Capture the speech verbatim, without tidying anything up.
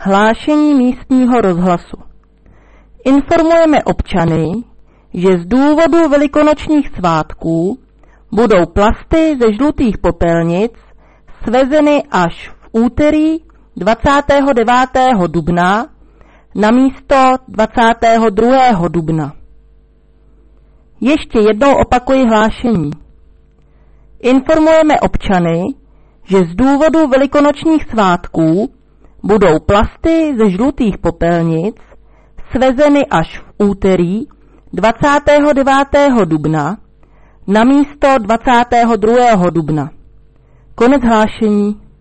Hlášení místního rozhlasu. Informujeme občany, že z důvodu velikonočních svátků budou plasty ze žlutých popelnic svezeny až v úterý dvacátého devátého dubna na místo dvacátého druhého dubna. Ještě jednou opakuji hlášení. Informujeme občany, že z důvodu velikonočních svátků budou plasty ze žlutých popelnic svezeny až v úterý dvacátého devátého dubna na místo dvacátého druhého dubna. Konec hlášení.